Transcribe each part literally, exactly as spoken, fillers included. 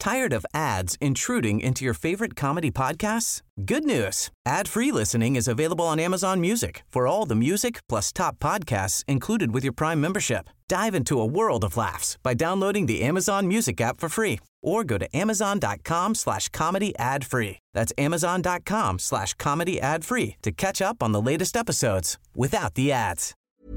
Tired of ads intruding into your favorite comedy podcasts? Good news. Ad-free listening is available on Amazon Music for all the music plus top podcasts included with your Prime membership. Dive into a world of laughs by downloading the Amazon Music app for free or go to amazon.com slash comedy ad free. That's amazon.com slash comedy ad free to catch up on the latest episodes without the ads.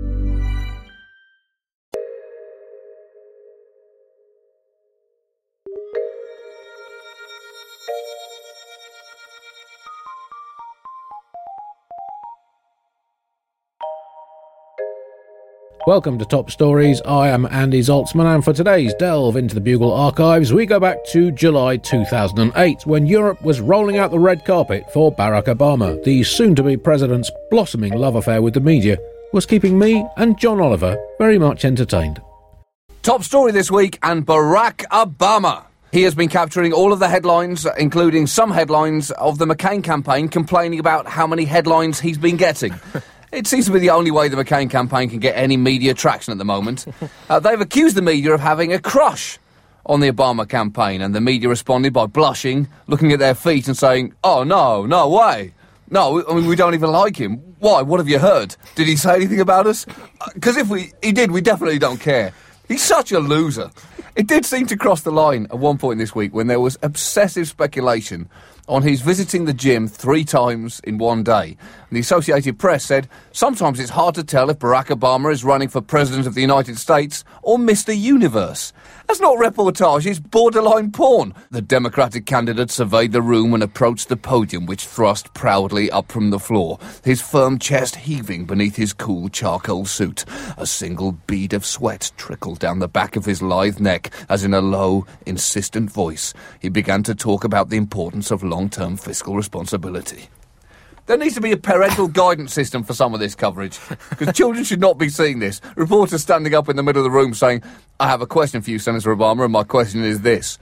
Welcome to Top Stories. I am Andy Zaltzman, and for today's delve into the Bugle archives, we go back to July two thousand eight, when Europe was rolling out the red carpet for Barack Obama. The soon-to-be president's blossoming love affair with the media was keeping me and John Oliver very much entertained. Top story this week, and Barack Obama. He has been capturing all of the headlines, including some headlines of the McCain campaign, complaining about how many headlines he's been getting. It seems to be the only way the McCain campaign can get any media traction at the moment. Uh, they've accused the media of having a crush on the Obama campaign, and the media responded by blushing, looking at their feet and saying, "Oh, no, no way. No, I mean, we don't even like him. Why? What have you heard? Did he say anything about us? Because if we he did, we definitely don't care. He's such a loser." It did seem to cross the line at one point this week when there was obsessive speculation on his visiting the gym three times in one day. And the Associated Press said, sometimes it's hard to tell if Barack Obama is running for President of the United States or Mister Universe. That's not reportage, it's borderline porn. The Democratic candidate surveyed the room and approached the podium, which thrust proudly up from the floor, his firm chest heaving beneath his cool charcoal suit. A single bead of sweat trickled down the back of his lithe neck as in a low, insistent voice, he began to talk about the importance of long-term fiscal responsibility. There needs to be a parental guidance system for some of this coverage, because children should not be seeing this. Reporters standing up in the middle of the room saying, "I have a question for you, Senator Obama, and my question is this."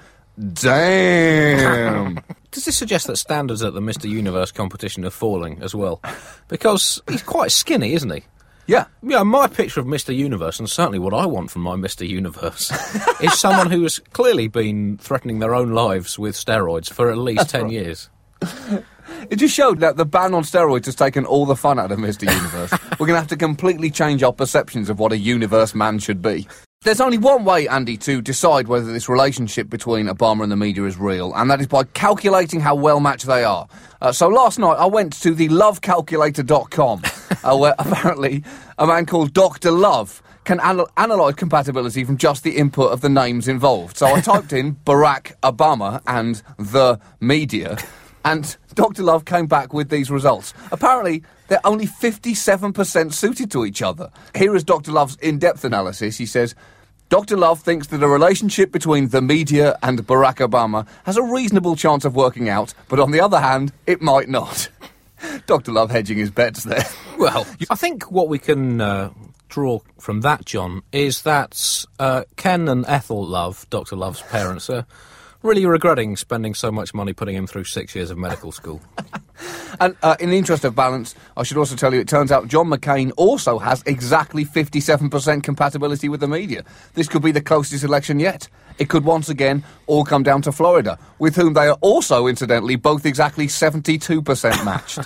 Damn! Does this suggest that standards at the Mister Universe competition are falling as well? Because he's quite skinny, isn't he? Yeah. Yeah, my picture of Mister Universe, and certainly what I want from my Mister Universe, is someone who has clearly been threatening their own lives with steroids for at least ten years. It just showed that the ban on steroids has taken all the fun out of Mister Universe. We're going to have to completely change our perceptions of what a universe man should be. There's only one way, Andy, to decide whether this relationship between Obama and the media is real, and that is by calculating how well matched they are. Uh, so last night I went to the love calculator dot com, uh, where apparently a man called Doctor Love can anal- analyse compatibility from just the input of the names involved. So I typed in Barack Obama and the media, and Doctor Love came back with these results. Apparently, they're only fifty-seven percent suited to each other. Here is Doctor Love's in-depth analysis. He says, Doctor Love thinks that a relationship between the media and Barack Obama has a reasonable chance of working out, but on the other hand, it might not. Doctor Love hedging his bets there. Well, I think what we can uh, draw from that, John, is that uh, Ken and Ethel Love, Doctor Love's parents, are really regretting spending so much money putting him through six years of medical school. And uh, in the interest of balance, I should also tell you, it turns out John McCain also has exactly fifty-seven percent compatibility with the media. This could be the closest election yet. It could once again all come down to Florida, with whom they are also, incidentally, both exactly seventy-two percent matched.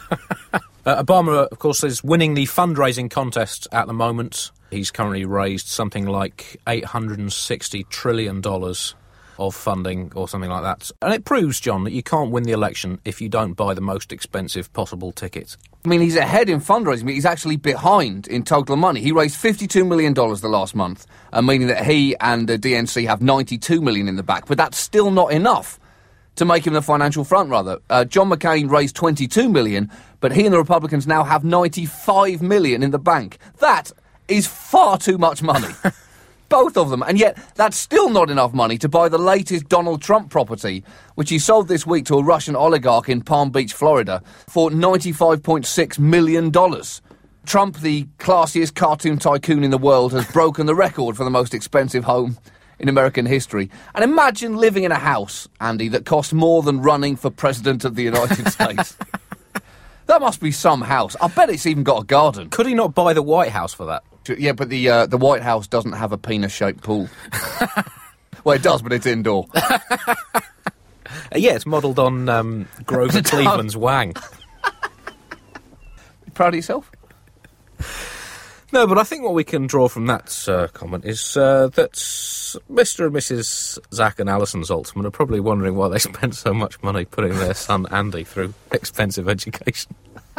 uh, Obama, of course, is winning the fundraising contest at the moment. He's currently raised something like eight hundred sixty trillion dollars of funding or something like that. And it proves, John, that you can't win the election if you don't buy the most expensive possible ticket. I mean, he's ahead in fundraising, but he's actually behind in total money. He raised fifty-two million dollars the last month, uh, meaning that he and the D N C have ninety-two million dollars in the back, but that's still not enough to make him the financial frontrunner. Uh, John McCain raised twenty-two million dollars, but he and the Republicans now have ninety-five million dollars in the bank. That is far too much money. Both of them, and yet that's still not enough money to buy the latest Donald Trump property, which he sold this week to a Russian oligarch in Palm Beach, Florida, for ninety-five point six million dollars. Trump, the classiest cartoon tycoon in the world, has broken the record for the most expensive home in American history. And imagine living in a house, Andy, that costs more than running for President of the United States. That must be some house. I bet it's even got a garden. Could he not buy the White House for that? Yeah, but the uh, the White House doesn't have a penis-shaped pool. Well, it does, but it's indoor. Uh, yeah, it's modelled on um, Grover Cleveland's wang. Proud of yourself? No, but I think what we can draw from that uh, comment is uh, that Mister and Missus Zach and Alison Zaltzman are probably wondering why they spent so much money putting their son Andy through expensive education.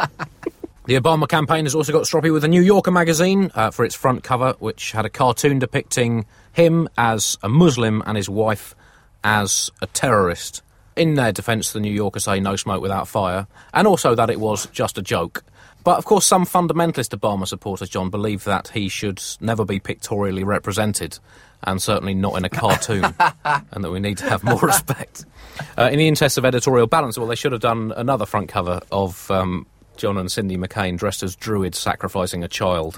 The Obama campaign has also got stroppy with the New Yorker magazine uh, for its front cover, which had a cartoon depicting him as a Muslim and his wife as a terrorist. In their defence, the New Yorker say no smoke without fire, and also that it was just a joke. But, of course, some fundamentalist Obama supporters, John, believe that he should never be pictorially represented, and certainly not in a cartoon, and that we need to have more respect. Uh, in the interest of editorial balance, well, they should have done another front cover of um, John and Cindy McCain dressed as druids sacrificing a child,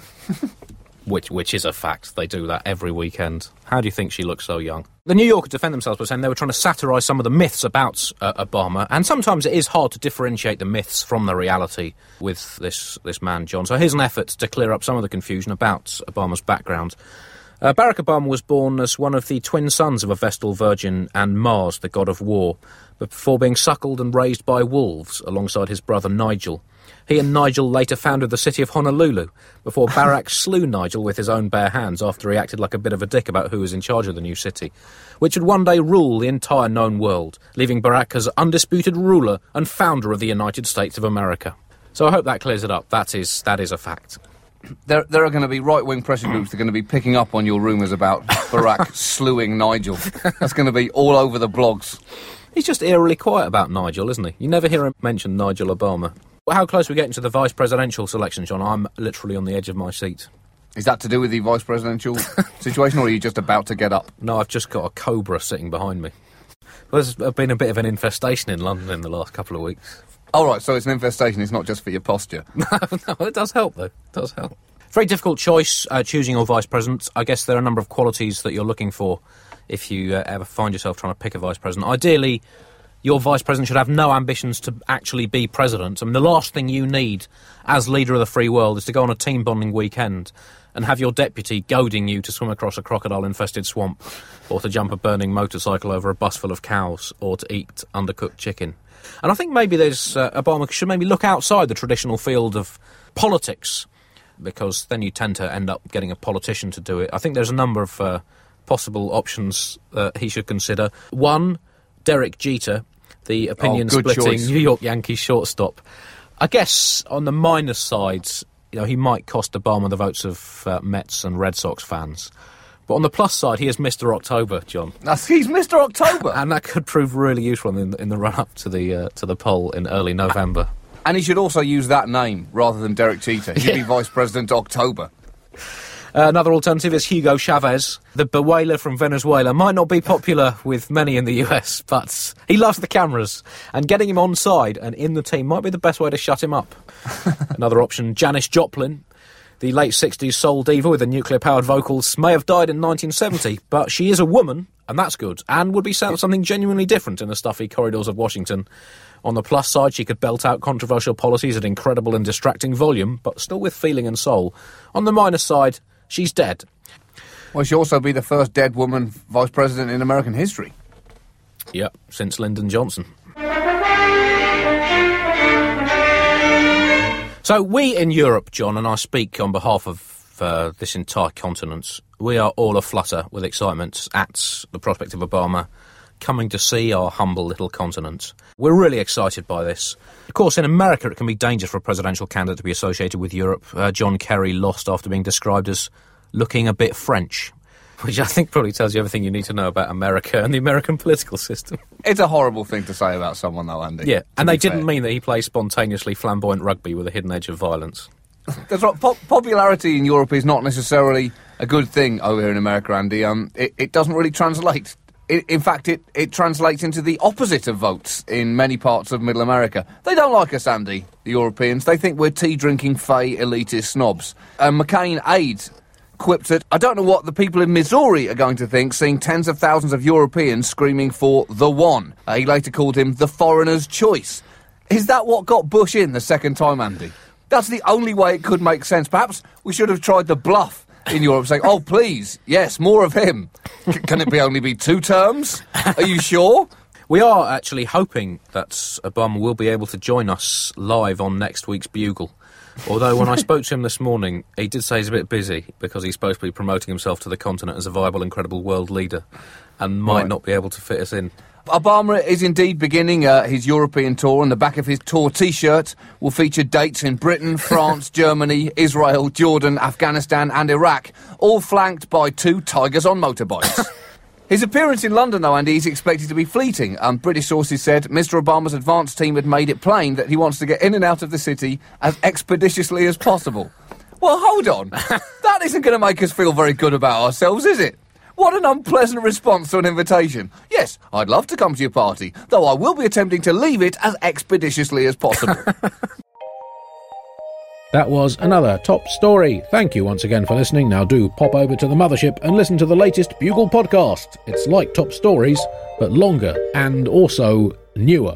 which which is a fact. They do that every weekend. How do you think she looks so young? The New Yorker defend themselves by saying they were trying to satirise some of the myths about uh, Obama, and sometimes it is hard to differentiate the myths from the reality with this, this man, John. So here's an effort to clear up some of the confusion about Obama's background. Uh, Barack Obama was born as one of the twin sons of a Vestal Virgin and Mars, the god of war, before being suckled and raised by wolves alongside his brother Nigel. He and Nigel later founded the city of Honolulu, before Barack slew Nigel with his own bare hands after he acted like a bit of a dick about who was in charge of the new city, which would one day rule the entire known world, leaving Barack as undisputed ruler and founder of the United States of America. So I hope that clears it up. That is, that is a fact. There, there are going to be right-wing pressure groups that are going to be picking up on your rumours about Barack slewing Nigel. That's going to be all over the blogs. He's just eerily quiet about Nigel, isn't he? You never hear him mention Nigel Obama. How close are we getting to the vice presidential selection, John? I'm literally on the edge of my seat. Is that to do with the vice presidential situation, or are you just about to get up? No, I've just got a cobra sitting behind me. Well, there's been a bit of an infestation in London in the last couple of weeks. Oh, right, so it's an infestation, it's not just for your posture. No, no, it does help, though. It does help. Very difficult choice, uh, choosing your vice president. I guess there are a number of qualities that you're looking for if you uh, ever find yourself trying to pick a vice president. Ideally, your vice president should have no ambitions to actually be president. I mean, the last thing you need as leader of the free world is to go on a team bonding weekend and have your deputy goading you to swim across a crocodile-infested swamp, or to jump a burning motorcycle over a bus full of cows, or to eat undercooked chicken. And I think maybe there's uh, Obama should maybe look outside the traditional field of politics, because then you tend to end up getting a politician to do it. I think there's a number of uh, possible options uh, he should consider. One, Derek Jeter, the opinion-splitting oh, New York Yankees shortstop. I guess on the minus side, you know, he might cost Obama the votes of uh, Mets and Red Sox fans. But on the plus side, he is Mister October, John. That's, he's Mister October, and that could prove really useful in, in the run-up to the uh, to the poll in early November. And he should also use that name rather than Derek Jeter. He should Yeah. be Vice President October. Uh, another alternative is Hugo Chavez. The bewailer from Venezuela might not be popular with many in the U S, but he loves the cameras, and getting him on side and in the team might be the best way to shut him up. Another option, Janis Joplin. The late sixties soul diva with the nuclear-powered vocals may have died in nineteen seventy, but she is a woman, and that's good, and would be something genuinely different in the stuffy corridors of Washington. On the plus side, she could belt out controversial policies at incredible and distracting volume, but still with feeling and soul. On the minus side, she's dead. Well, she'll also be the first dead woman vice president in American history. Yep, since Lyndon Johnson. So we in Europe, John, and I speak on behalf of uh, this entire continent, we are all aflutter with excitement at the prospect of Obama coming to see our humble little continent. We're really excited by this. Of course, in America, it can be dangerous for a presidential candidate to be associated with Europe. Uh, John Kerry lost after being described as looking a bit French, which I think probably tells you everything you need to know about America and the American political system. It's a horrible thing to say about someone, though, Andy. Yeah, and they didn't fair. mean that he plays spontaneously flamboyant rugby with a hidden edge of violence. That's right. Po- popularity in Europe is not necessarily a good thing over here in America, Andy. Um, it, it doesn't really translate. It, in fact, it, it translates into the opposite of votes in many parts of Middle America. They don't like us, Andy, the Europeans. They think we're tea-drinking, fey, elitist snobs. And McCain aide quipped that, I don't know what the people in Missouri are going to think seeing tens of thousands of Europeans screaming for the one. Uh, he later called him the foreigner's choice. Is that what got Bush in the second time, Andy? That's the only way it could make sense. Perhaps we should have tried the bluff in Europe, saying, oh, please, yes, more of him. C- can it be only be two terms? Are you sure? We are actually hoping that Obama will be able to join us live on next week's Bugle. Although when I spoke to him this morning, he did say he's a bit busy because he's supposed to be promoting himself to the continent as a viable and credible world leader and might right. not be able to fit us in. Obama is indeed beginning uh, his European tour, and the back of his tour T-shirt will feature dates in Britain, France, Germany, Israel, Jordan, Afghanistan and Iraq, all flanked by two tigers on motorbikes. His appearance in London, though, Andy, is expected to be fleeting. Um, British sources said Mister Obama's advance team had made it plain that he wants to get in and out of the city as expeditiously as possible. Well, hold on. That isn't going to make us feel very good about ourselves, is it? What an unpleasant response to an invitation. Yes, I'd love to come to your party, though I will be attempting to leave it as expeditiously as possible. That was another top story. Thank you once again for listening. Now do pop over to the mothership and listen to the latest Bugle podcast. It's like Top Stories, but longer and also newer.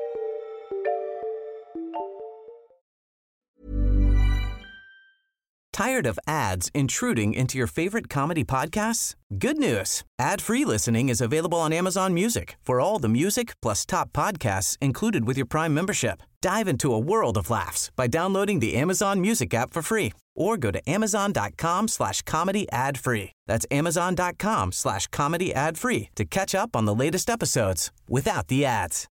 Tired of ads intruding into your favorite comedy podcasts? Good news. Ad-free listening is available on Amazon Music for all the music plus top podcasts included with your Prime membership. Dive into a world of laughs by downloading the Amazon Music app for free or go to amazon.com slash comedy ad free. That's amazon.com slash comedy ad free to catch up on the latest episodes without the ads.